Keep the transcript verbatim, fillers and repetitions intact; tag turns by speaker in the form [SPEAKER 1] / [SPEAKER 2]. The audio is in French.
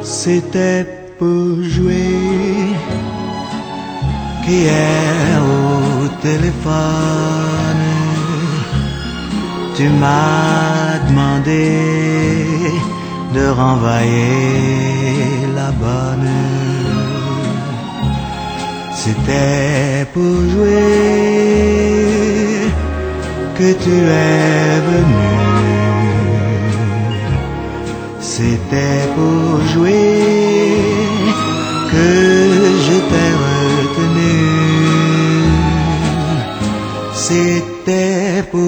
[SPEAKER 1] C'était pour jouer qu'hier au téléphone tu m'as demandé de renvoyer la bonne. C'était pour jouer que tu es venu. C'était pour jouer que je t'ai retenu. C'était pour